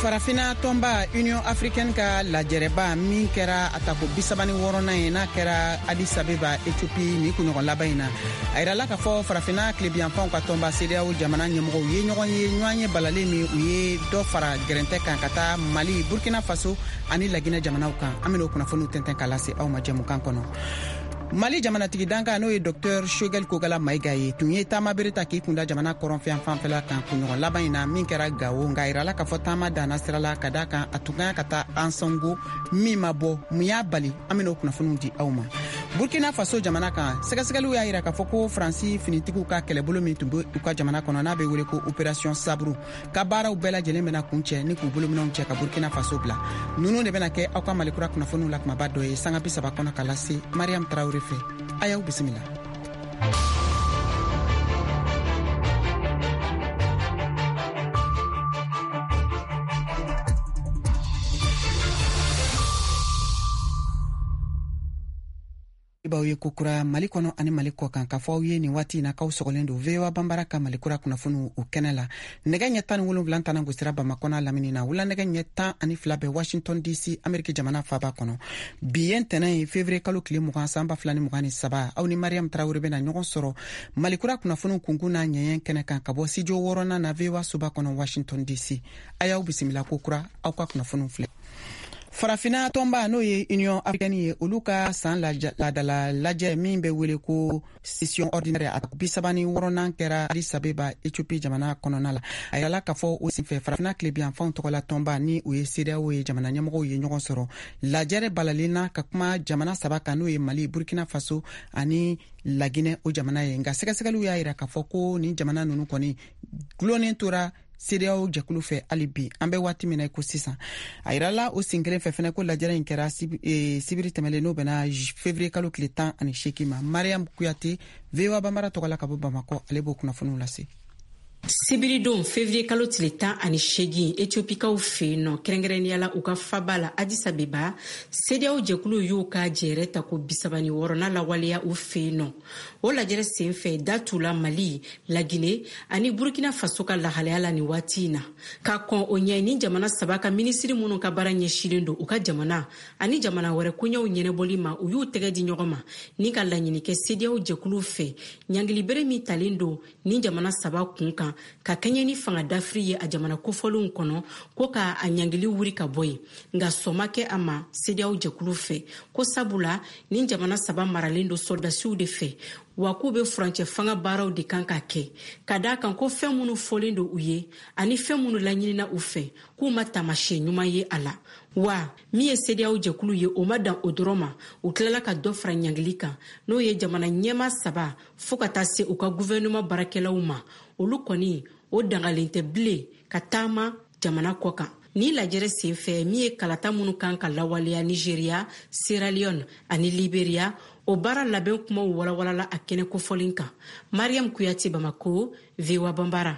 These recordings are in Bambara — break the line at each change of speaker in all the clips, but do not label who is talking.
Farafina tomba Union Africaine ka lajɛrɛba min kɛra atako 36nan ye n'a kɛra Addis Abeba Ethiopie ni kunɲɔgɔn laban in na a yirala k'a fɔ Farafina tilebiyanfanw ka tɔnba CEDEAO jamana ɲɛmɔgɔw ye ɲɔgɔn ye balalen min u ye dɔ fara gɛrɛntɛ kan ka taa Mali, Burkina Faso ani Laginɛ jamanaw kan. An bɛna o kunnafoniw tɛntɛn k'a lase aw ma jɛmukan kɔnɔ. Mali jamanatigi danka n'o ye Dr Shogel Kogala Maïga ye tun ye taama bere ta k'i kunda jamana kɔrɔnfɛn fanfɛla kan kunɲɔgɔn laban in na min kɛra Gao nka yirala k'a fɔ taama danna sira la ka da kan a tun kan ka taa Ansongo min ma bɔ mun y'a bali. An bɛna o kunnafoniw di aw ma. Burkina Faso jamana kan sɛgɛsɛgɛliw y'a yira k'a fɔ ko Faransi finitigiw ka kɛlɛbolo min tun bɛ u ka jamana kɔnɔ n'a bɛ wele ko Opération Sabru ka baaraw bɛɛ lajɛlen bɛna kun cɛ ni k'u bolominɛw cɛ ka Burkina Faso bila. Ninnu de bɛna kɛ aw ka Malikura kunnafoniw la kumaba dɔ ye sanga 30 kɔnɔ ka lase Mariam Traoré fɛ. Ayaw bisimila. Ibaw ye kokura Mali kɔnɔ ani Mali kɔ kan ka fɔ aw ye nin waati in na k'aw sɔgɔlen don VOA Banbara ka Malikura kunnafoniw o kɛnɛ la. Nɛgɛ ɲɛ 17 tana gosira Bamakɔ n'a lamini na wula nɛgɛ ɲɛ 12 bɛ Washington DC Ameriki jamana faaba kɔnɔ. Bi ye ntɛnɛn ye février kalo tile 20 san 2023 aw ni Mariam Traoré bɛna ɲɔgɔn sɔrɔ Malikura kunnafoniw kunkun n'a ɲɛɲɛ kɛnɛ kan ka bɔ studio 6nan na VOA soba kɔnɔ Washington DC. A y'aw bisimila kokura aw ka kunnafoniw filɛ. Farafina tomba n'o ye Union Africaine ye olu ka san ladala lajɛ min bɛ wele ko session ordinaire a 36nan kɛra Addis Abeba Ethiopie jamana kɔnɔna la. A yirala k'a fɔ o senfɛ Farafina tilebiyanfanw tɔgɔla tomba ni u ye CEDEAO ye jamana ɲɛmɔgɔw ye ɲɔgɔn sɔrɔ. Lajɛrɛ balalena ka kuma jamana saba kan n'o ye Mali, Burkina Faso ani Laginɛ o jamana ye. Nka sɛgɛsɛgɛliw y'a yira k'a fɔ ko ni jamana ninnu kɔni gulonnen tora CEDEAO jɛkulu fɛ hali bi an bɛ waati min na ko sisan. A yirala o sen kelen fɛ fɛnɛ ko lajɛrɛ in kɛra sibiri tɛmɛlen n'o bɛna février kalo tile 18 ma. Mariam Kuyate VOA Banbara tɔgɔla ka bɔ Bamakɔ ale b'o kunnafoniw lase.
Sibiridon février kalo tile 18 Ethiopikaw fɛ yen nɔ kɛrɛnkɛrɛnniyala u ka faba la Addis Abeba CEDEAO jɛkulu y'u ka jɛrɛ ta ko 36 na lawaleya u fɛ yen nɔ. O lajɛrɛ senfɛ datula Mali, Laginɛ ani Burkina Faso ka lahalaya la nin waati in na. Ka kɔn o ɲɛ ni jamana saba ka minisiri minnu ka baara ɲɛsilen don u ka jamana ani jamana wɛrɛ koɲɛw ɲɛnɛbɔli ma u y'u tɛgɛ di ɲɔgɔn ma ni ka laɲini kɛ CEDEAO jɛkulu fɛ ɲangilibere min talen don ni jamana saba kun kan ka kɛɲɛ ni fanga dafiri ye a jamana kofɔlenw kɔnɔ ko ka a ɲangili wuri ka bɔ yen nka sɔma kɛ a ma CEDEAO jɛkulu fɛ ko sabula ni jamana saba maralen don soldasiw de fɛ wa k'u bɛ furancɛ fanga baaraw de kan ka kɛ ka da kan ko fɛn minnu fɔlen don u ye ani fɛn minnu laɲinina u fɛ k'u ma taamasiyɛn ɲuman ye a la wa min ye CEDEAO jɛkulu ye o ma dan o dɔrɔn ma u tilala ka dɔ fara ɲangili kan n'o ye jamana ɲɛma saba fo ka taa se u ka gouvernement baarakɛlaw ma olu kɔni o dangalen tɛ bilen ka taama jamana kɔ kan. Ni lajɛrɛ senfɛ min ye kalata minnu kan ka lawaleya Nigeria, Sierra Leone ani Liberia o baara labɛn kumaw walawalala a kɛnɛ kofɔlen kan. Mariam Kuyate Bamako, VOA Banbara.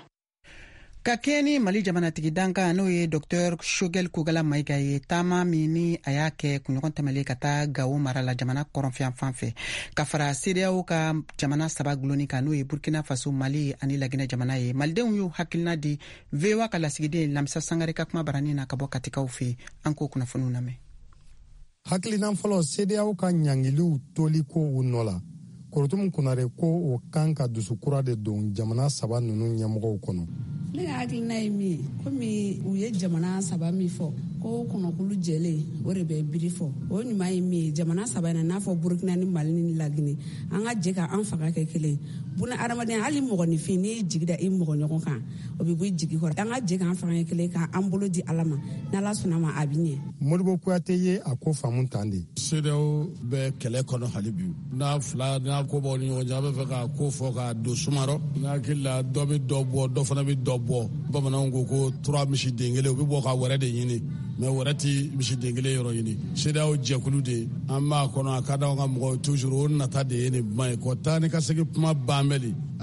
Ka kɛ ni Mali jamanatigi danka n'o ye Dr Shogel Kogala Maïga ye taama min ni a y'a kɛ kunɲɔgɔn tɛmɛlen ka taa Gao mara la jamana kɔrɔnfɛn fanfɛ ka fara CEDEAO ka jamana saba gulonni kan n'o ye Burkina Faso, Mali ani Laginɛ jamana ye. Malidenw y'u hakilina di VOA ka lasigiden Lamisa Sangare ka kuma barani na ka bɔ Katikaw fɛ an k'o kunnafoniw lamɛn.
Hakilina fɔlɔ CEDEAO ka ɲangiliw toli ko u nɔ la Korotum Konare ko o kan ka dusukura de don jamana saba ninnu ɲɛmɔgɔw kɔnɔ.
Ne ka hakilina ye min ye komi u ye jamana saba min fɔ ko kɔnɔkulu jɛlen o de bɛ biri fɔ o ɲuman ye min ye jamana saba in n'a fɔ Burkina ni Mali ni Laginɛ an ka jɛ ka an fanga kɛ kelen buna adamadenya hali mɔgɔninfin n'i jigi da i mɔgɔ ɲɔgɔn kan o bɛ bɔ i jigi kɔrɔ an ka jɛ ka an fanga kɛ kelen ka an bolo di Ala ma n'Ala sɔnna ma a bɛ ɲɛ.
Modibo Kuyate ye a ko faamu tan de.
CEDEAO bɛ kɛlɛ kɔnɔ hali bi n'a ko b'aw ni ɲɔgɔn cɛ a bɛ fɛ ka ko fɔ ka don sumarɔ n'a hakili la dɔ bɛ dɔ bɔ dɔ fana bɛ dɔ bɔ bamananw ko 3 misiden kelen u bɛ bɔ ka wɛrɛ de ɲini mais wɛrɛ ti misiden kelen yɔrɔ ɲini. CEDEAO jɛkulu de an b'a kɔnɔ a ka d'anw ka mɔgɔw toujours o nata de ye nin kuma ye ko taa ni ka segin kuma banbɛli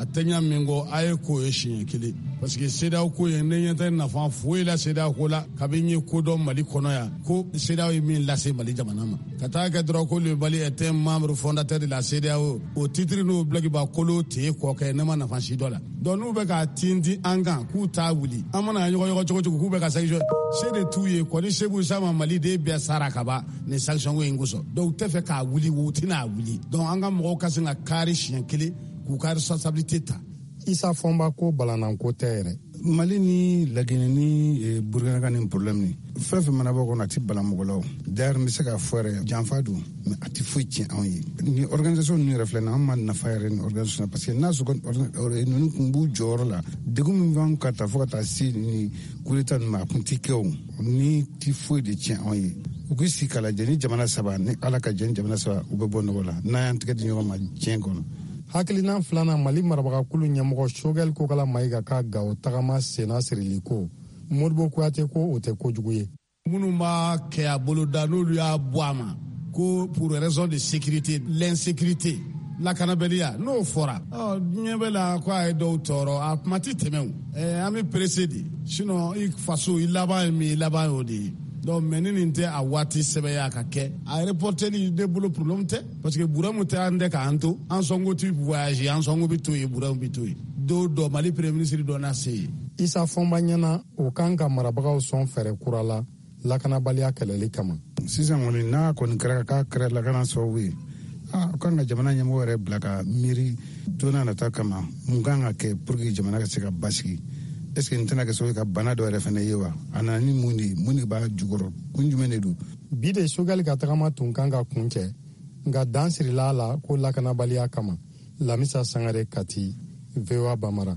a tɛ ɲa min kɔ a ye ko ye siɲɛ kelen parce que CEDEAO ko ye ne ɲɛ tɛ nafa foyi la CEDEAO ko la kabini ye ko dɔn Mali kɔnɔ yan ko CEDEAO ye min lase Mali jamana ma ka taa kɛ dɔrɔn ko le Mali est un membre fondateur de la CEDEAO o titre n'o blokiba kolo te kɔ kɛ ne ma nafa si dɔ la donc n'u bɛ ka tinti an kan k'u t'a wuli an mana ɲɔgɔn cogo k'u bɛ ka sanction se de t'u ye kɔni se b'u sa ma Mali de bɛɛ sara ka ban ni sanction ko in kosɔn donc u tɛ fɛ k'a wuli u tɛna wuli donc an ka mɔgɔw ka se ka kari siɲɛ kelen k'u ka responsabilité ta.
Isa Fɔnba ko balananko tɛ yɛrɛ.
Mali ni Laginɛ ni Burkina ka ni problème ni fɛn fɛn mana bɔ kɔnɔ a ti balan mɔgɔ la o d'ailleurs n bɛ se ka fɔ yɛrɛ janfa don mais a ti foyi tiɲɛ anw ye ni organisation ninnu yɛrɛ filɛ nin an ma nafa yɛrɛ ni organisation parce que n'a sɔrɔ ninnu kun b'u jɔyɔrɔ la degun min b'an ka taa fo ka taa se ni coup d'état ninnu ma a kun ti kɛ o ni ti foyi de tiɲɛ anw ye u k'i sigi k'a lajɛ ni jamana saba ni Ala ka jɛ ni jamana saba u bɛ bɔ nɔgɔ la n'an y'an tɛgɛ di ɲɔgɔn ma diɲɛ kɔnɔ.
Hakilina filanan Mali marabagakulu ɲɛmɔgɔ Choguel Kokala Mayiga ka Gao tagama senna sirili ko Modibo Kuyate ko o tɛ kojugu ye.
Minnu b'a kɛ a bolo da n'olu y'a bɔ a ma ko pour raison de sécurité l'insécurité lakanabaliya n'o fɔra diɲɛ bɛ la ko a ye dɔw tɔɔrɔ a kuma ti tɛmɛ o an bɛ pressé de sinon i faso i laban ye min i laban y'o de ye. Donc mais ni nin tɛ a waati sɛbɛya ka kɛ a reporteli de bolo problème tɛ parce que buramu tɛ an tɛ k'an to an sɔnko ti voyager an sɔnko bi to yen buramu bi to yen dɔ Mali premier ministre dɔ na se yen.
Isa Fɔnba ɲɛna o kan ka marabagaw sɔn fɛɛrɛ kura la lakanabaliya kɛlɛli kama.
Sisan kɔni n'a kɔni kɛra k'a kɛra lakana sababu ye o kan ka jamana ɲɛmɔgɔ yɛrɛ bila ka miiri don n'a nata kama mun kan ka kɛ pour que jamana ka se ka basigi. Est-ce que n tɛna kɛ sababu ka bana dɔ yɛrɛ fana ye wa a nana ni mun de b'a jukɔrɔ kun jumɛn de don.
Bi de Choguel ka tagama tun kan ka kun cɛ nka dan sirila a la ko lakanabaliya kama. Lamisa Sangare Kati, VOA Bamara.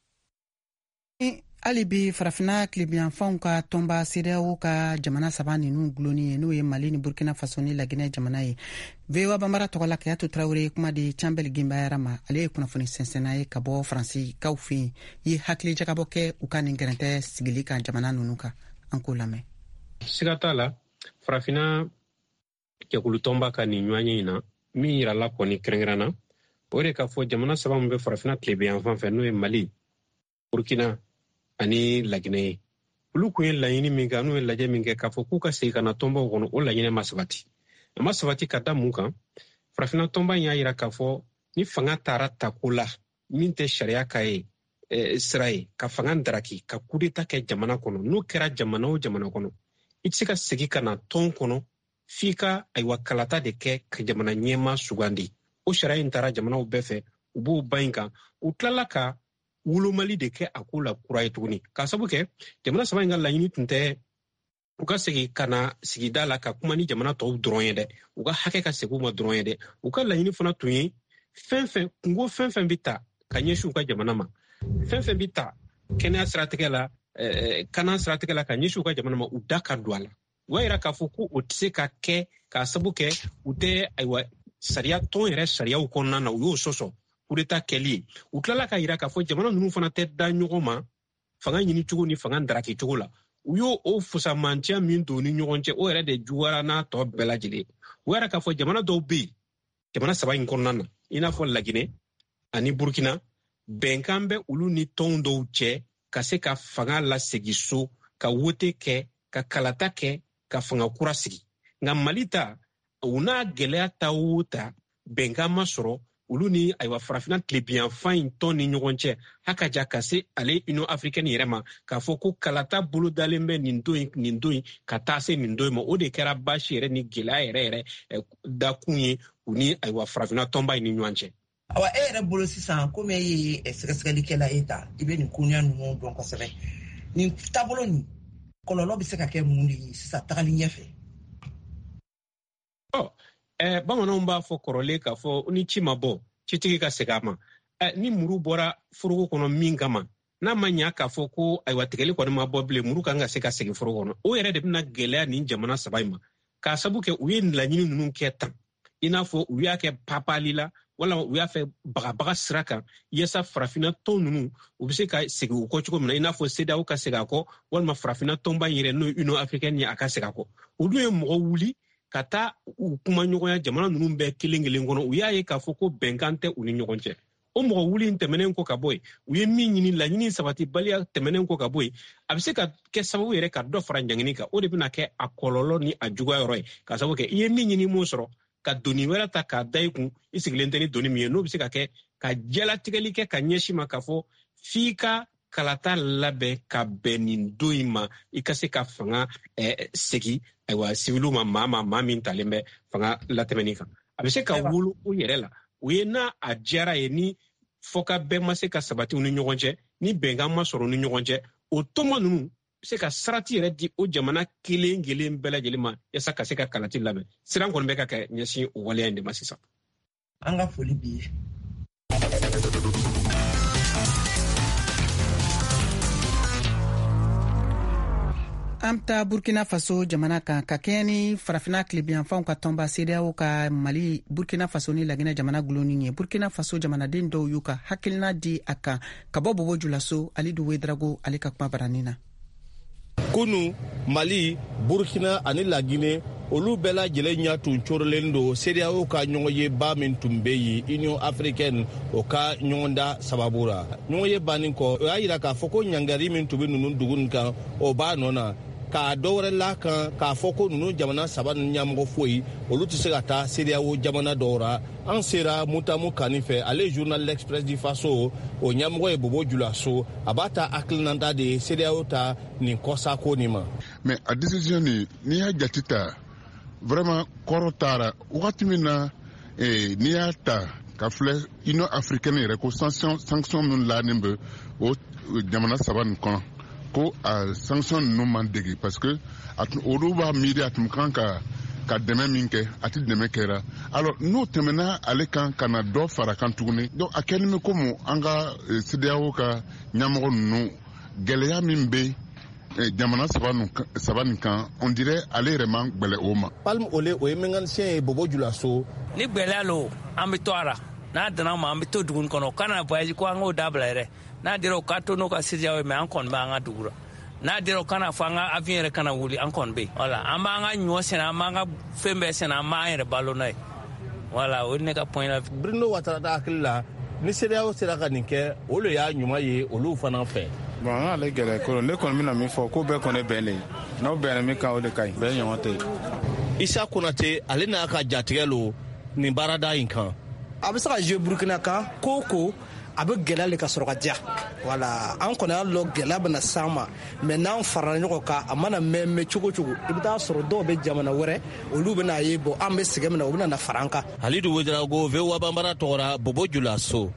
Hali bi farafina kilebiyanfanw ka tɔnba CEDEAO ka jamana saba ninnu gulonni ye n'o ye Mali ni Burkina Faso ni Laginɛ jamana ye. VOA Bambara tɔgɔ la Kayatu Traore kuma di Cambel Gimbayara ma ale ye kunnafoni sɛnsɛnna ye ka bɔ Faransi kaw fɛ yen ye hakili jagabɔ kɛ u ka nin gɛrɛntɛ sigili kan jamana ninnu kan an k'o lamɛn.
Siga t'a la farafina jɛkulu tɔnba ka nin ɲɔgɔnye in na min yirala kɔni kɛrɛnkɛrɛnna o de ka fɔ jamana saba min bɛ farafina kilebiyanfan fɛ n'o ye Mali, Burkina ani Laginɛ ye. Olu kun ye laɲini min kɛ n'u ye lajɛ min kɛ k'a fɔ k'u ka segin ka na tɔnbaw kɔnɔ o laɲini ma sabati. A ma sabati ka da mun kan farafina tɔnba in y'a yira k'a fɔ ni fanga taara tako la min tɛ sariya ka ye sira ye ka fanga daraki ka coup d'état kɛ jamana kɔnɔ n'o kɛra jamana o jamana kɔnɔ i tɛ se ka segin ka na tɔn kɔnɔ f'i ka kalata de kɛ ka jamana ɲɛma sugandi. O sariya in taara jamanaw bɛɛ fɛ u b'o ba in kan u tilala ka wolomali de kɛ a ko la kura ye tuguni k'a sabu kɛ jamana saba in ka laɲini tun tɛ u ka segin ka na sigida la ka kuma ni jamana tɔw dɔrɔn ye dɛ u ka hakɛ ka segin u ma dɔrɔn ye dɛ u ka laɲini fana tun ye kungo fɛn fɛn bɛ ta ka ɲɛsin u ka jamana ma fɛn fɛn bɛ ta kɛnɛya siratigɛ la kanan siratigɛ la ka ɲɛsin u ka jamana ma u da ka don a la u y'a yira k'a fɔ ko o tɛ se ka kɛ k'a sabu kɛ u tɛ sariya tɔn yɛrɛ sariyaw kɔnɔna na u y'o sɔsɔ coup d'état kɛli ye u tilala ka yira k'a fɔ jamana ninnu fana tɛ da ɲɔgɔn ma fanga ɲini cogo ni fanga daraki cogo la u y'o fusamanciya min don ni ɲɔgɔn cɛ o yɛrɛ de juguyara n'a tɔ bɛɛ lajɛlen u yɛrɛ k'a fɔ jamana dɔw bɛ yen jamana saba in kɔnɔna na i n'a fɔ Laginɛ ani Burkina bɛnkan bɛ olu ni tɔnw dɔw cɛ ka se ka fanga lasegi so ka wote kɛ ka kalata kɛ ka fanga kura sigi nka Mali ta u n'a gɛlɛya ta o ta bɛnkan ma sɔrɔ olu ni farafina tilebiyanfan in tɔn ni ɲɔgɔn cɛ haka ja ka se ale Union africaine yɛrɛ ma k'a fɔ ko kalata bolo dalen bɛ nin don in ka taa se nin don in ma o de kɛra baasi yɛrɛ ni gɛlɛya yɛrɛ dakun ye u ni farafina tɔnba in ni ɲɔgɔn cɛ.
Awa e yɛrɛ bolo sisan komi e ye sɛgɛsɛgɛlikɛla ye ta i bɛ nin koɲa ninnu dɔn kosɛbɛ nin taabolo nin kɔlɔlɔ bɛ se ka kɛ mun de ye sisan tagali ɲɛfɛ.
Bamananw b'a fɔ kɔrɔlen k'a fɔ ni ci ma bɔ citigi ka segin a ma ni muru bɔra foroko kɔnɔ min kama n'a ma ɲɛ k'a fɔ ko tigɛli kɔni ma bɔ bilen muru kan ka se ka segin foroko kɔnɔ o yɛrɛ de bɛna gɛlɛya nin jamana saba in ma k'a sabu kɛ u ye laɲini ninnu kɛ tan i n'a fɔ u y'a kɛ papali la walima u y'a fɛ bagabaga sira kan yaasa farafina tɔn ninnu u bɛ se ka segin u kɔ cogo min na i n'a fɔ CEDEAO ka segin a kɔ walima farafina tɔnba in yɛrɛ n'o Union africaine ye a ka segin a kɔ olu ye mɔgɔ wuli ka taa u kuma ɲɔgɔnya jamana ninnu bɛɛ kelen kelen kɔnɔ u y'a ye k'a fɔ ko bɛnkan tɛ u ni ɲɔgɔn cɛ o mɔgɔ wuli tɛmɛnen ko ka bɔ yen u ye min ɲini laɲini sabati baliya tɛmɛnen ko ka bɔ yen a bɛ se ka kɛ sababu yɛrɛ ka dɔ fara ɲangini kan o de bɛna kɛ a kɔlɔlɔ ni a juguya yɔrɔ ye ka sababu kɛ i ye min ɲini mun sɔrɔ ka doni wɛrɛ ta k'a da i kun i sigilen tɛ ni doni min ye n'o bɛ se ka kɛ ka jɛlatigɛli kɛ ka ɲɛsin ma k'a fɔ f'i ka kalata labɛn ka bɛn nin don in ma i ka se ka fanga segi ayiwa siwiliw ma maa min talen bɛ fanga latɛmɛni kan a bɛ se ka wolo o yɛrɛ la o ye n'a a diyara ye ni fɔka bɛɛ ma se ka sabati u ni ɲɔgɔn cɛ ni bɛnkan ma sɔrɔ u ni ɲɔgɔn cɛ o tɔnma ninnu bɛ se ka sarati yɛrɛ di o jamana kelen kelen bɛɛ lajɛlen ma yasa ka se ka kalati labɛn siran kɔni bɛ ka kɛ ɲɛsin o waleya in de ma sisan.
an ka foli b'i ye.
an ta burkina faso jamana kan ka kɛɲɛ ni farafina tilebiyanfanw ka tɔnba CEDEAO ka mali burkina faso ni laginɛ jamana gulonin ye burkina faso jamanaden dɔw y'u ka hakilina di a kan ka bɔ bobo julaso alidu wedrago ale ka kuma baranin na.
kunu mali burkina ani laginɛ olu bɛɛ lajɛlen ɲɛ tun corolen do CEDEAO ka ɲɔgɔn ye ba min tun bɛ yen Union africaine o ka ɲɔgɔn da sababu la ɲɔgɔn ye banin kɔ o y'a yira k'a fɔ ko ɲangari min tun bɛ ninnu dugu nin kan o b'a nɔ na k'a dɔwɛrɛ la kan k'a fɔ ko ninnu jamana saba ninnu ɲɛmɔgɔ foyi olu tɛ se ka taa CEDEAO jamana dɔw ra an sera Mutamu Kani fɛ ale journal L'Express du Faso o ɲɛmɔgɔ ye Bobo Julaso a b'a ta hakilinata de ye CEDEAO ta nin kɔsako nin ma.
mais a décision n'i y'a jate ta vraiment kɔrɔ taara wagati min na n'i y'a ta ka filɛ Union africaine yɛrɛ ko sanction min lanen bɛ o jamana saba nin kɔnɔ ko a sanction ninnu man degi parce que olu b'a miiri a tun kan ka dɛmɛ min kɛ a tɛ dɛmɛ kɛra alors n'o tɛmɛna ale kan ka na dɔ fara kan tuguni donc a kɛlen bɛ komi an ka CEDEAO ka ɲɛmɔgɔ ninnu gɛlɛya min bɛ jamana saba nin kan on dirait ale yɛrɛ man gbɛlɛ o ma.
Palme Ole o ye mɛnganisiyɛn ye Bobo Julaso.
ni gbɛlɛya lo an bɛ to a la n'a danna ma an bɛ to dugu kɔnɔ kana voyage ko an k'o dabila yɛrɛ n'a dira o ka to n'o ka CEDEAO ye mais an kɔni bɛ an ka dugu la n'a dira o kana fɔ an ka avion yɛrɛ kana wuli an kɔni bɛ yen voilà an b'an ka ɲɔ sɛnɛ an b'an ka fɛn bɛɛ sɛnɛ an b'an yɛrɛ balo n'a ye voilà o ye ne ka point la.
Bruno Ouattara hakili la ni CEDEAO sera ka nin kɛ o le y'a ɲuman ye olu fana fɛ.
bon an k'ale gɛlɛya ko ne kɔni bɛna min fɔ ko bɛɛ kɔni bɛnnen n'aw bɛnna min kan o de ka ɲi bɛɛ ɲɔgɔn tɛ yen.
Isa Konate ale n'a ka jatigɛ lo nin baarada in kan.
a bɛ se ka jouer Burkina kan ko a bɛ gɛlɛya le ka sɔrɔ ka diya voilà an kɔni y'a lɔ gɛlɛya bɛna s'an ma mais n'an farala ɲɔgɔn kan a mana mɛn cogo cogo i bɛ taa sɔrɔ dɔw bɛ jamana wɛrɛ olu bɛna ye bon an bɛ sɛgɛn min na u bɛna na fara an kan.
Halidu Wedrago VOA Bambara tɔgɔra Bobo Julaso.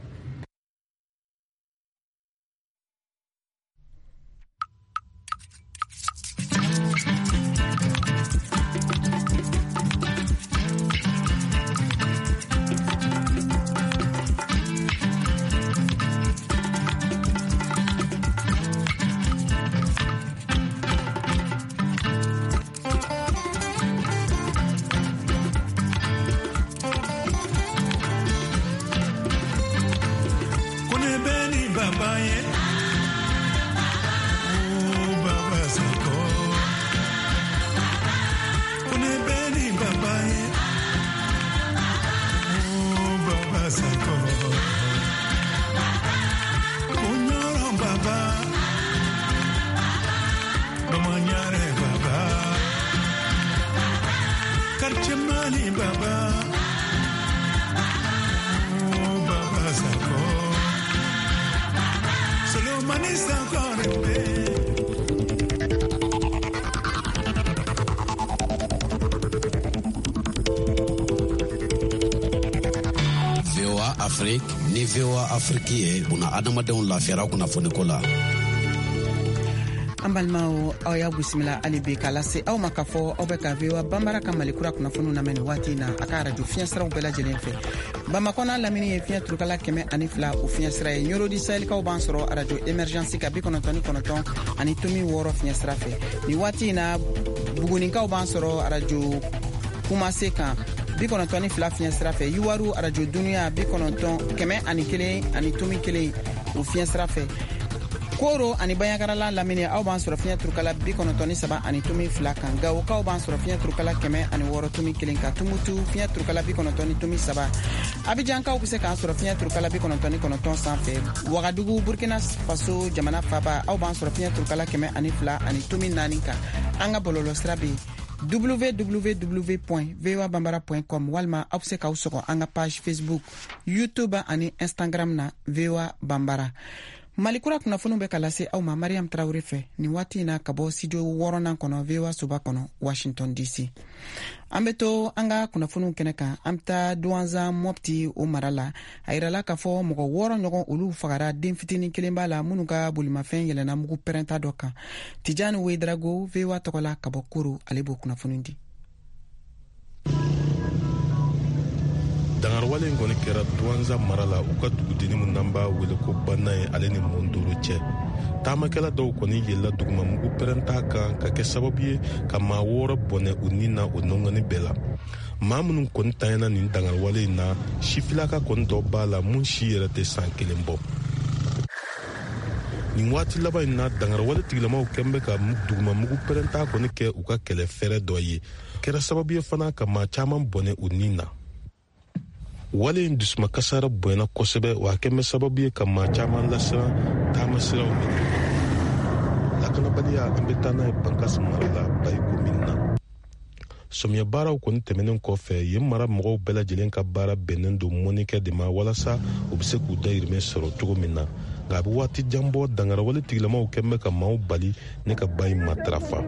Afrique ni VOA Afrique ye buna adamadenw lafiyara kunnafoniko la.
an balimaw aw y'a bisimila hali bi k'a lase aw ma k'a fɔ aw bɛ ka VOA Bambara ka malikura kunnafoniw lamɛn nin waati na a ka radio fiɲɛsiraw bɛɛ lajɛlen fɛ. Bamakɔ n'a lamini ye fiɲɛ turukala 102 o fiɲɛsira ye Ɲorodi Sahɛlikaw b'an sɔrɔ radio Emergence ka 99 ani tomi 6 fiɲɛsira fɛ. Nin waati in na Buguninkaw b'an sɔrɔ radio Kumase kan 92 fiɲɛsira fɛ. Yuwaru radio Dunuya 91 ani tomi 1 o fiɲɛsira fɛ. Koro ani Bayangarala lamini aw b'an sɔrɔ fiɲɛ turukala 93 ani tumi 2 kan Gawokaw b'an sɔrɔ fiɲɛ turukala 100 ani 6 tumi 1 kan Tumutu fiɲɛ turukala 90 tumi 3 Abijankaw bɛ se k'an sɔrɔ fiɲɛ turukala 99 sanfɛ Wagadugu Burkina Faso jamana faba aw b'an sɔrɔ fiɲɛ turukala 100 ani 2 ani tumi 4 kan an ka bɔlɔlɔ sira bɛ www.voabambara.com walima aw bɛ se k'aw sɔgɔ an ka page Facebook YouTube ani Instagram na VOA Bambara. Malikura kunnafoniw bɛ ka lase aw ma Mariam Traoré fɛ nin waati in na ka bɔ studio 6nan kɔnɔ VOA Soba kɔnɔ Washington DC. An bɛ to an ka kunnafoniw kɛnɛ kan an bɛ taa Douanza Mopti o mara la a yirala k'a fɔ mɔgɔ 6 ɲɔgɔn olu fagara den fitinin kelen b'a la minnu ka bolimafɛn yɛlɛnna mugu pɛrɛnta dɔ kan. Tijani Weidrago VOA tɔgɔ la ka bɔ Koro ale b'o kunnafoni di.
Dangarwale in kɔni kɛra Douanza mara la u ka dugudeni min n'an b'a wele ko Banna ye ale ni Mondoro cɛ. Taamakɛla dɔw kɔni yɛlɛla dugumamugu pɛrɛnta kan ka kɛ sababu ye ka maa 6 bɔnɛ u ni na o nɔngɔni bɛɛ la. Maa minnu kɔni tanyana nin dangarwale in na sifilaka kɔni dɔ b'a la mun si yɛrɛ tɛ san 1 bɔ. Nin waati laban in na dangarwale tigilamaw kɛn bɛ ka dugumamugu pɛrɛnta kɔni kɛ u ka kɛlɛ fɛrɛ dɔ ye. Kɛra sababu ye fana ka maa caman bɔnɛ u ni na. Wale in dusuma kasara bonyana kosɛbɛ wa kɛn bɛ sababu ye ka maa caman lasiran taama siraw minɛ. Lakanabaliya an bɛ taa n'a ye Bankasi mara la Bayiko min na. Sɔmiyɛ baaraw kɔni tɛmɛnen kɔfɛ yen mara mɔgɔw bɛɛ lajɛlen ka baara bɛnnen don mɔnikɛ de ma walasa u bɛ se k'u dayirimɛ sɔrɔ cogo min na. Nka a bɛ waati jan bɔ dangarawale tigilamaw kɛn bɛ ka maaw bali ne ka ba in matarafa.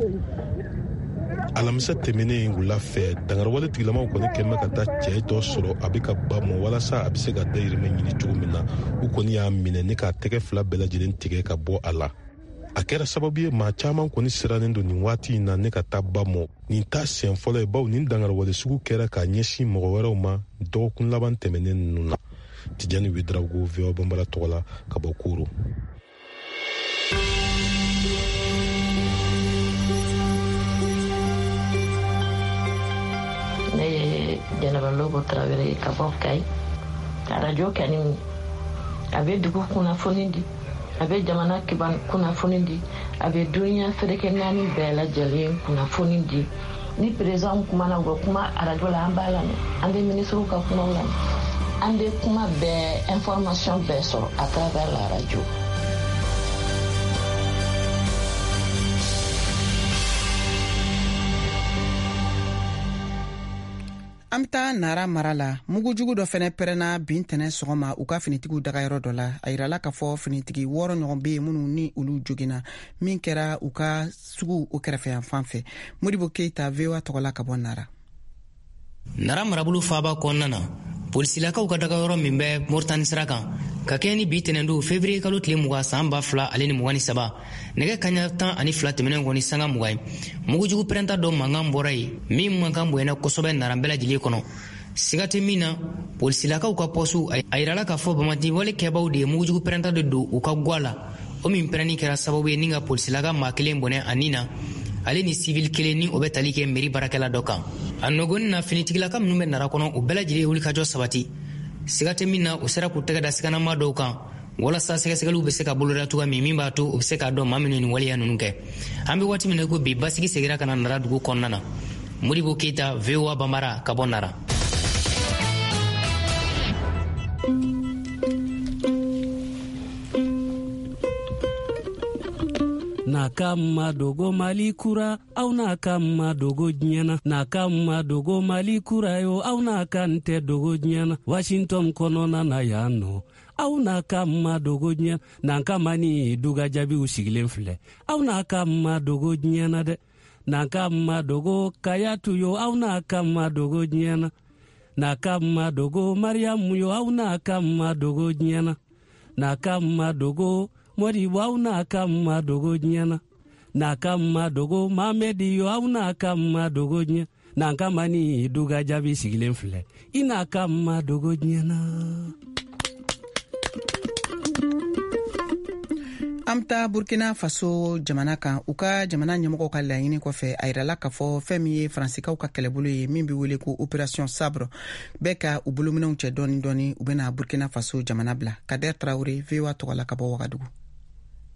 Alamisa tɛmɛnen wula fɛ dangarawale tigilamaw kɔni kɛn bɛ ka taa cɛ dɔ sɔrɔ a bɛ ka ba mɔ walasa a bɛ se ka dayirimɛ ɲini cogo min na u kɔni y'a minɛ ne k'a tɛgɛ 2 bɛɛ lajɛlen tigɛ ka bɔ a la. A kɛra sababu ye maa caman kɔni sirannen don nin waati in na ne ka taa ba mɔ. Nin ta siɲɛ fɔlɔ ye bawo nin dangarawale sugu kɛra k'a ɲɛsin mɔgɔ wɛrɛw ma dɔgɔkun laban tɛmɛnen ninnu na. Tijani Weidrago VOA Bambara tɔgɔ la ka bɔ Koro.
Ne ye Jɛnɛba Lobo Traoré ka bɔ Kayi. Radio kɛni a bɛ dugu kunnafoni di, a bɛ jamana kiban kunnafoni di, a bɛ dunuya ferekɛ naani bɛɛ lajɛlen kunnafoni di. Ni président kumana u bɛ kuma radio la an b'a lamɛn, an bɛ ministre ka kumaw lamɛn, an bɛ kuma bɛɛ information bɛɛ sɔrɔ à travers la radio.
An bɛ taa Nara mara la mugujugu dɔ fɛnɛ pɛrɛnna bin tɛnɛ sɔgɔma u ka finitigiw dagayɔrɔ dɔ la a yirala k'a fɔ finitigi 6 ɲɔgɔn bɛ yen minnu ni olu joginna min kɛra u ka sugu o kɛrɛfɛ yan fan fɛ. Modibo Keita VOA tɔgɔ la ka bɔ Nara.
Nara marabolo faaba kɔnɔna na polisilakaw ka dagayɔrɔ min bɛ Moritani sira kan ka kɛ ni bi tɛnɛndon février kalo tile 20 san 2023 nɛgɛ kaɲa 12 tɛmɛnen kɔni sanga 20 ye mugujugu pɛrɛnta dɔ mankan bɔra ye min mankan bonyana kosɛbɛ Nara bɛɛ lajɛlen kɔnɔ. Siga tɛ min na polisilakaw ka pɔsu a yirala k'a fɔ bamatiwale kɛbaw de ye mugujugu pɛrɛnta de don u ka gwa la o min pɛrɛnni kɛra sababu ye ni ka polisilaka maa kelen bɔnɛ a nin na ale ni civil kelen ni o bɛ tali kɛ mairie baarakɛla dɔ kan. A nɔgɔnin na finitigilaka minnu bɛ Nara kɔnɔ u bɛɛ lajɛlen ye wulikajɔ sabati. Siga tɛ min na u sera k'u tɛgɛ da siganama dɔw kan walasa sɛgɛsɛgɛliw bɛ se ka boloda cogoya min b'a to u bɛ se k'a dɔn maa minnu nin waleya ninnu kɛ. An bɛ waati min na ko bi basigi segira ka na Nara dugu kɔnɔna na. Modibo Keita VOA Bambara ka bɔ Nara.
Na kama dogo Mali kura au na kama dogo nyana na kama dogo Mali kura yo au na kante dogo nyana Washington konona na yano au na kama dogo nyana na kama ni duga jabi usigilen filɛ au na kama dogo nyana de na kama dogo Kayatu yo au na kama dogo nyana na kama dogo Mariamu yo au na kama dogo nyana na kama dogo Modibo au na kama dogo nyana na kama dogo Mamedi yo au na kama dogo nyana na kama ni duga jabi sigilen filɛ ina kama dogo nyana.
An bɛ taa Burkina Faso jamana kan u ka jamana ɲɛmɔgɔw ka laɲini kɔfɛ a yirala k'a fɔ fɛn min ye Faransikaw ka kɛlɛbolo ye min bɛ wele ko Opération Sabre bɛɛ ka u bolominɛw cɛ dɔɔni dɔɔni u bɛna Burkina Faso jamana bila. Kader Traoré VOA tɔgɔ la ka bɔ Wagadugu.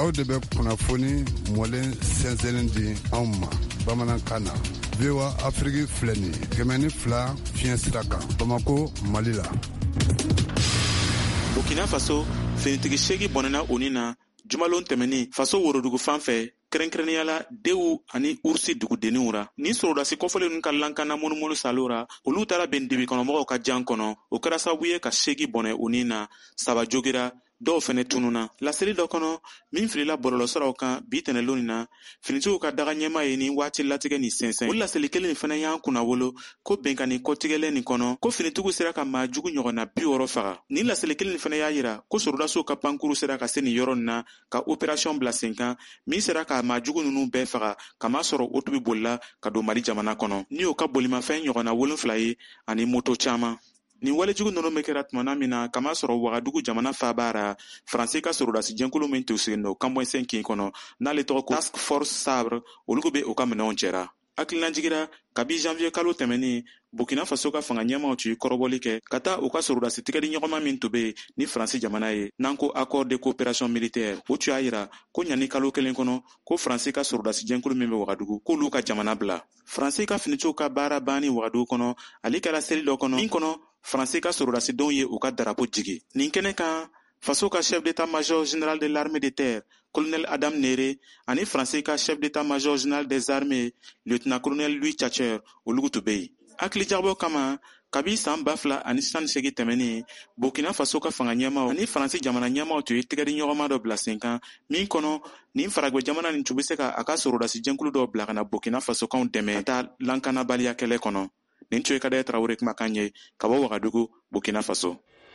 aw de bɛ kunnafoni mɔlen sɛnsɛnlen di anw ma bamanankan na. VOA Afrique filɛ nin ye 102 fiɲɛ sira kan Bamako, Mali la.
Burkina Faso finitigi 8 bɔnɛna o nin na jumalon tɛmɛni faso worodugu fan fɛ kɛrɛnkɛrɛnniyala dew ani ursi dugudenninw ra. Ni sorodasi kɔfɔlen ninnu ka lankana munumunu salo ra, olu taara bɛn dibikɔnɔmɔgɔw ka jan kɔnɔ. O kɛra sababu ye ka 8 bɔnɛ o nin na, 3 jogira, dɔw fɛnɛ tununa. Laseli dɔ kɔnɔ min filila bɔlɔlɔsiraw kan bi tɛnɛlon nin na, finitigiw ka daga ɲɛma ye ni waati latigɛ ni sɛnsɛn. O laseli kelen nin fɛnɛ y'an kunna wolo ko bɛnkanni kɔtigɛlen nin kɔnɔ ko finitigiw sera ka maa jugu ɲɔgɔnna 60 faga. Ni laseli kelen nin fɛnɛ y'a yira ko sorodasiw ka pankuru sera ka se nin yɔrɔ nin na ka opération bila sen kan min sera ka maa jugu ninnu bɛɛ faga kama sɔrɔ o tubi bolila ka don Mali jamana kɔnɔ. Ni o ka bolimafɛn ɲɔgɔnna 7 ye ani moto caman. Nin walejugu ninnu bɛ kɛra tumana min na kama sɔrɔ Wagadugu jamana faaba ra Faransi ka sorodasi jɛnkulu min tun sigilen don Kambɔnsɛn kin kɔnɔ n'ale tɔgɔ ko Task Force Sabre olu bɛ o ka minɛnw cɛra. Hakilina jigira kabi janvier kalo tɛmɛni Burkina Faso ka fanga ɲɛmaw tun ye kɔrɔbɔli kɛ ka taa u ka sorodasi tigɛli ɲɔgɔnma min tun bɛ ni Faransi jamana ye n'an ko accord de coopération militaire. O tun y'a yira ko ɲani kalo kelen kɔnɔ ko Faransi ka sorodasi jɛnkulu min bɛ Wagadugu k'olu ka jamana bila. Faransi ka finitigiw ka baara banni Wagadugu kɔnɔ ale kɛra seli dɔ kɔnɔ min kɔnɔ Faransi ka sorodasidenw ye u ka darapo jigi. Nin kɛnɛ kan faso ka chef d'état-major général de l'armée de terre colonel Adam Nere ani Faransi ka chef d'état-major général des armées lieutenant-colonel Louis Tchatcher olu tun bɛ yen. Hakili jagabɔ kama kabi san 2018 tɛmɛni Burkina Faso ka fanga ɲɛmaw ani Faransi jamana ɲɛmaw tun ye tigɛdi ɲɔgɔnma dɔ bila sen kan min kɔnɔ nin faragwɛ jamana nin tun bɛ se ka a ka sorodasi jɛnkulu dɔw bila ka na Burkina Faso kanw dɛmɛ ka taa lankanabaliya kɛlɛ kɔnɔ. Nin tun ye Kadɛrɛ Tarawele kumakan ye ka bɔ Wagadugu, Burkina Faso.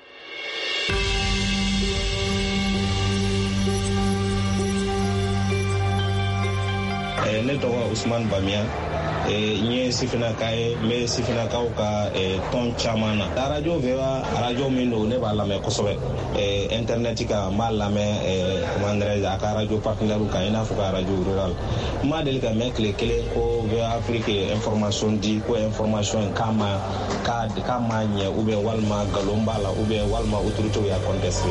Ne tɔgɔ Usman Bamiya n ye sifinaka ye n bɛ sifinakaw ka tɔn caman na. Radio VOA radio min don ne b'a lamɛn kosɛbɛ internet kan n b'a lamɛn a ka radio partenaire kan i n'a fɔ ka radio rural. N ma deli ka mɛn tile kelen ko VOA Afrique information di ko information k'a ma ɲɛ ou bien walima nkalon b'a la ou bien walima autorité y'a contesté.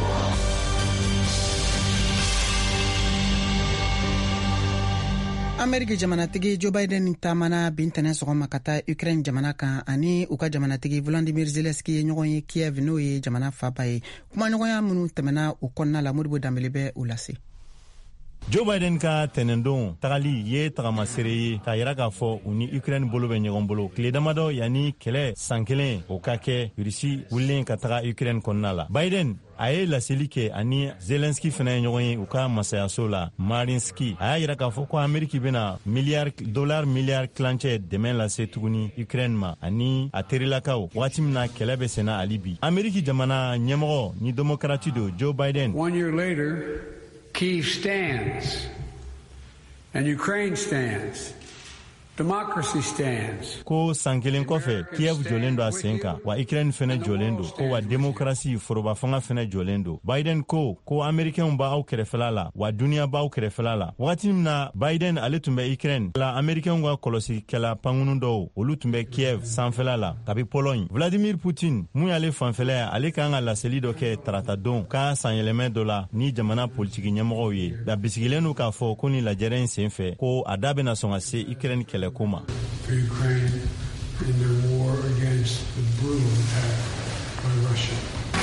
Amerika jamanatigi Joe Biden tamana bintɛnɛ sɔgɔma ka taa Ukraine jamana kan ani u ka jamanatigi Volodymyr Zelensky ye ɲɔgɔn ye Kiev n'o ye jamana faba ye. Kuma ɲɔgɔnya minnu tɛmɛna u kɔnɔna la Modibo Dambele bɛ u lase.
Joe Biden ka tɛnɛndon tagali ye tagamasere ye k'a yira k'a fɔ u ni Ukraine bolo bɛ ɲɔgɔn bolo. Tile damadɔ yanni kɛlɛ san kelen o ka kɛ Rusi wulilen ka taga Ukraine kɔnɔna la. Biden a ye laseli kɛ ani Zelensky fana ye ɲɔgɔn ye u ka masayaso la Marinsky. A y'a yira k'a fɔ ko Ameriki bɛna miliyari kilancɛ dɛmɛ lase tuguni Ukraine ma ani a terilakaw wagati min na kɛlɛ bɛ senna hali bi. Ameriki jamana ɲɛmɔgɔ ni démocrate don Joe Biden.
1 year later, Kyiv stands, and Ukraine stands. Democracy stands.
Ko san kelen kɔfɛ Kiev jɔlen do a sen kan wa Ukraine fɛnɛ jɔlen do ko wa demokrasi foroba fanga fɛnɛ jɔlen do. Biden ko Amerikɛnw b'aw kɛrɛfɛla la wa duniya b'aw kɛrɛfɛla la. Wagati min na Biden ale tun bɛ Ukraine la Amerikɛnw ka kɔlɔsikɛla pangunu dɔw olu tun bɛ Kiev sanfɛla la kabi Pologne. Vladimir Putin mun y'ale fanfɛla ye ale kan ka laseli dɔ kɛ tarata don ka sanyɛlɛmɛ dɔ la ni jamana politiki ɲɛmɔgɔw ye. Da bisigilen do k'a fɔ ko ni lajɛrɛ in sen fɛ ko a da bɛna sɔn ka se Ukraine kɛlɛ Kuma.
For Ukraine in their war against the brutal attack by Russia.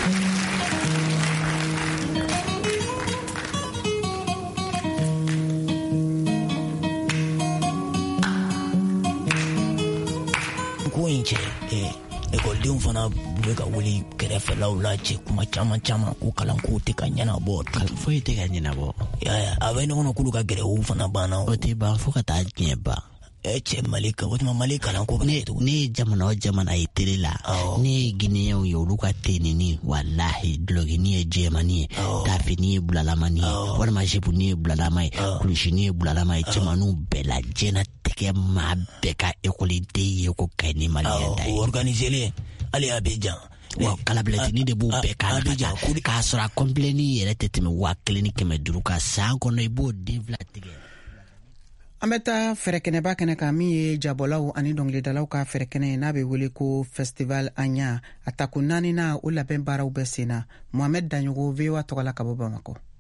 Ko in cɛ ekɔlidenw fana bɛ ka wuli kɛrɛfɛlaw la cɛ kuma caman ko kalanko tɛ ka ɲɛnabɔ.
Foyi tɛ ka ɲɛnabɔ.
A bɛ ɲɔgɔn k'olu ka gɛrɛw fana banna.
O tɛ ban fo ka taa diɲɛ ban.
Cɛ Mali kalanko
ne ye jamana o jamana ye télé la ne ye Guinéenw ye olu ka tenini walahi dulɔkini ye jɛmani ye tafini ye bulalamanin ye walima jepuni ye bulalama ye kulusini ye bulalama ye cɛmaninw bɛɛ la diɲɛnatigɛ maa bɛɛ ka écoliden ye ko kayi ni maliyɛn ta ye.
Organisé hali Abidjan.
Wa kalabilatini de b'u bɛɛ kan k'a sɔrɔ a complète yɛrɛ tɛ tɛmɛ 1500 kan san kɔnɔ i b'o den fila tigɛ.
An bɛ taa fɛrɛkɛnɛba kɛnɛ kan min ye jabɔlaw ani dɔnkilidalaw ka fɛrɛkɛnɛ n'a bɛ wele ko Festival Anya a ta ko 4nan o labɛn baaraw bɛ sen na. Mohamed Danyogo VOA tɔgɔ la ka bɔ Bamako.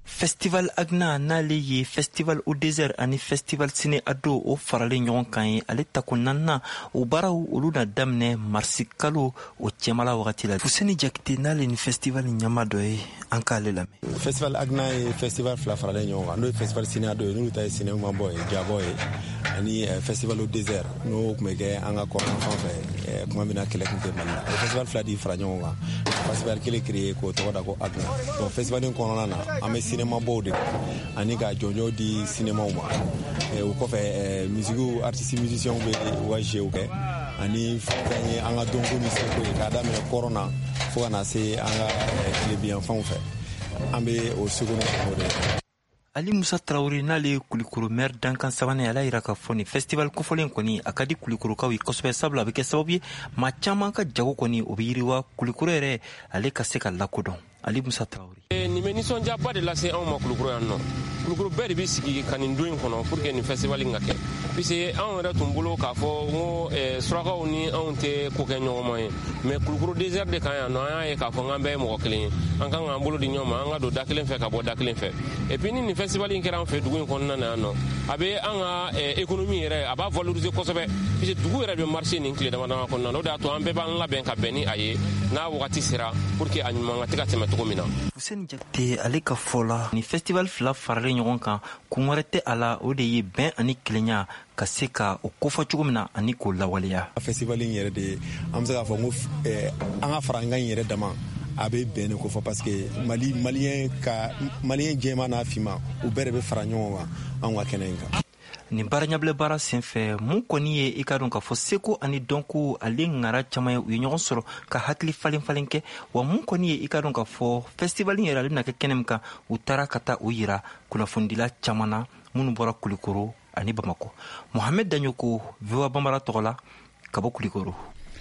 Festival Agna n'ale ye festival au désert ani festival ciné ado o faralen ɲɔgɔn kan ye ale takunanna o baaraw olu na daminɛ marisi kalo o cɛmala wagati la. Fuseni Jakite n'ale ni festival ɲama dɔ ye an k'ale lamɛn.
Festival Agna ye festival fila faralen ɲɔgɔn kan n'o ye festival ciné ado ye n'olu ta ye ciné mabɔ ye jabɔ ye ani festival au désert n'o tun bɛ kɛ an ka kɔrɔn fan fɛ kuma min na kɛlɛ tun tɛ Mali la. Festival fila de fara ɲɔgɔn kan festival kelen créé k'o tɔgɔ da ko Agna. Donc festival in kɔnɔna na an bɛ cinéma bɔw de ani ka jɔnjɔn di cinémaw ma o kɔfɛ musique artistes musiciens bɛ u ka jeux kɛ ani fɛn ye an ka dɔnko ni seko ye k'a daminɛ kɔrɔn na fo ka na se an ka tilebiyanfanw fɛ an bɛ o seko ni o de
Ali Musa Traoré n'ale ye Kulikoro maire dankan sabanan ye ala yira k'a fɔ ni festival kofɔlen kɔni a ka di Kulikorokaw ye kosɛbɛ sabula a bɛ kɛ sababu ye maa caman ka jago kɔni o bɛ yiriwa Kulikoro yɛrɛ ale ka se ka lakodɔn. Ali Musa Traoré.
Nin bɛ nisɔndiyaba de lase anw ma Kulukoro yan nɔ. Kulukoro bɛɛ de bɛ sigi ka nin don in kɔnɔ pour que nin festival in ka kɛ. Puisque anw yɛrɛ tun bolo k'a fɔ n ko surakaw ni anw tɛ ko kɛ ɲɔgɔn ma ye. Mais Kulukoro désert de kan yan nɔ an y'a ye k'a fɔ n k'an bɛɛ ye mɔgɔ kelen ye. An kan k'an bolo di ɲɔgɔn ma an ka don da kelen fɛ ka bɔ da kelen fɛ. Et puis ni nin festival in kɛra an fɛ dugu in kɔnɔna na yan nɔ a bɛ an ka économie yɛrɛ a b'a valoriser kosɛbɛ. Puisque dugu yɛrɛ bɛ marché nin tile damadama kɔnɔna na o de y'a to an bɛɛ b'an labɛn ka bɛn ni a ye n'a wagati sera pour que a ɲuman ka tɛ ka tɛmɛ cogo min na.
Fuseni Jakite ale ka fɔ la ni festival fila faralen ɲɔgɔn kan kun wɛrɛ tɛ a la o de ye bɛn ani kelenya ka se ka o kofɔ cogo min na ani k'o lawaleya.
Festival in yɛrɛ de an bɛ se k'a fɔ ko an ka fara an kan yɛrɛ dama a bɛ bɛn ne ko fɔ parce que maliyɛn jɛman n'a finman u bɛɛ de bɛ fara ɲɔgɔn kan anw ka kɛnɛ in kan.
Nin baara ɲɛbila baara senfɛ mun kɔni ye i ka dɔn k'a fɔ seko ani dɔnko ale ŋara caman ye u ye ɲɔgɔn sɔrɔ ka hakili falen kɛ wa mun kɔni ye i ka dɔn k'a fɔ festival yɛrɛ ale bɛna kɛ kɛnɛ min kan u taara ka taa u yira kunnafonidila caman na minnu bɔra Kulikoro ani Bamakɔ. Mohamed Daɲoko VOA Bambara tɔgɔ la ka bɔ Kulikoro.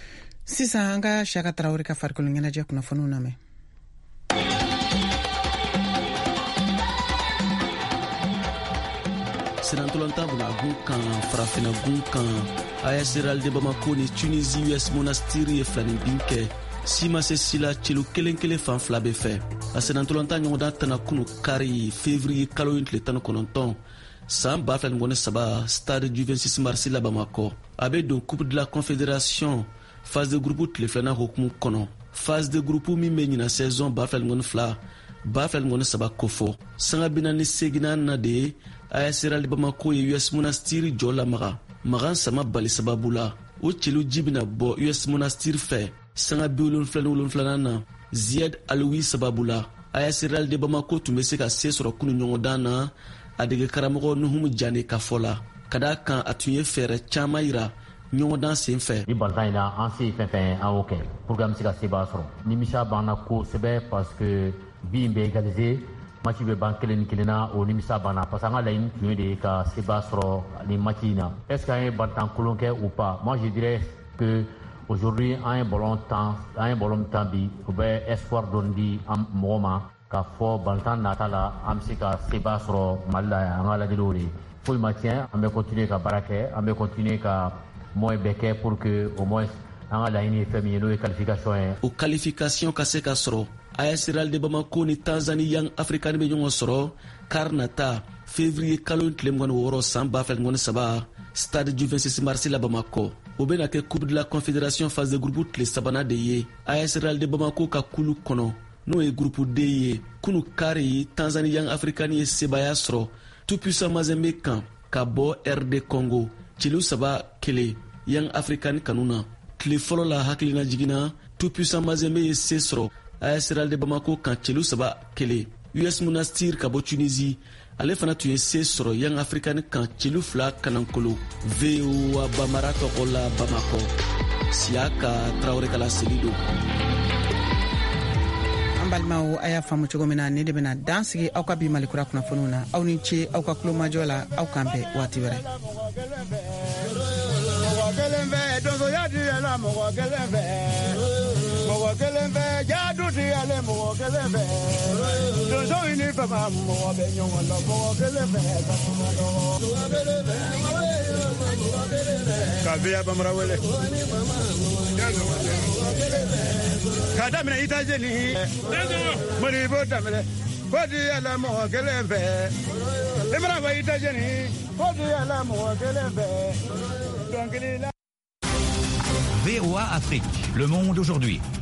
Sisan an ka Siyaka Tarawele ka farikolo ɲɛnajɛ kunnafoniw lamɛn.
Senantolanta buna gun kan farafina gun kan AS Real de Bamako ni Tunisie US Monastir ye filanin bin kɛ si ma se si la celu kelen fan fila bɛ fɛ a senantolanta ɲɔgɔndan tana kunu kari février kalo in tile 19 san 2023 stade du 26 mars la Bamako a bɛ don coupe de la confédération phase de groupe tile filanan hokumu kɔnɔ phase de groupe min bɛ ɲina saison 2023 kofɔ sanga 48 na de AS Real de Bamako ye US Monastir jɔ lamaga magan sama bali sababu la o celu ji bena bɔ US Monastir fɛ sanga 77 na Ziad Aloui sababu la AS Real de Bamako tun bɛ se ka se sɔrɔ kunu ɲɔgɔndan na a dege karamɔgɔ Nuhumu Jane ka fɔ la ka da kan a tun ye fɛɛrɛ caman yira ɲɔgɔndan sen fɛ.
Ni baltan in na an se fɛn fɛn an y'o kɛ pour que an bɛ se ka seba sɔrɔ nimisa banna kosɛbɛ parce que bi in bɛ égaliser match bɛ ban kelen ni kelen na o nimisa banna parce que an ka laɲini tun ye de ka seba sɔrɔ ni match in na est ce que an ye baltan kolon kɛ ou pas moi je dirais que aujourd'hui an ye ballon tan bi o bɛ espoir dɔɔni di an mɔgɔ ma k'a fɔ baltan nata la an bɛ se ka seba sɔrɔ Mali la yan an ka lajɛliw de foyi ma tiɲɛ an bɛ continuer ka baara kɛ an bɛ continuer ka moyen bɛɛ kɛ pour que au moins an ka laɲini ye fɛn min ye n'o ye qualification ye.
O qualification ka se ka sɔrɔ AS Real de Bamako ni Tanzanie Young African bɛ ɲɔgɔn sɔrɔ car nata février kalo tile 26 san 2023 stade du 26 mars la Bamako o bɛna kɛ coupe de la confédération phase de groupe tile sabanan de ye AS Real de Bamako ka kulu kɔnɔ n'o ye groupe D ye kunu kari Tanzanie Young African ye sebaya sɔrɔ tout puissant Mazembe kan ka bɔ RD Congo celu 3-1 Young African kanuna tile fɔlɔ la hakilina jiginna tout puissant Mazembe ye se sɔrɔ AS Real de Bamako kan celu 3-1 US Monastir ka bɔ Tunisie ale fana tun ye se sɔrɔ Young African kan celu 2 kanankolo VOA Bambara tɔgɔ la Bamako Siyaka Tarawele kala selido.
An balimaw a y'a faamu cogo min na ne de bɛna dan sigi aw ka bi malikura kunnafoniw na aw ni ce aw ka kulomajɔ la aw k'an bɛn waati wɛrɛ.
Mɔgɔ kelen fɛ jaadu ti ale mɔgɔ kelen fɛ donso in ni fama mɔgɔ bɛ ɲɔgɔn na mɔgɔ kelen fɛ ka biya Bambara wele ka daminɛ Itazeni Modibo daminɛ Kodi yala mo kelembe. Ibra wa itajeni. Kodi yala mo kelembe.
VOA Afrique, le monde aujourd'hui.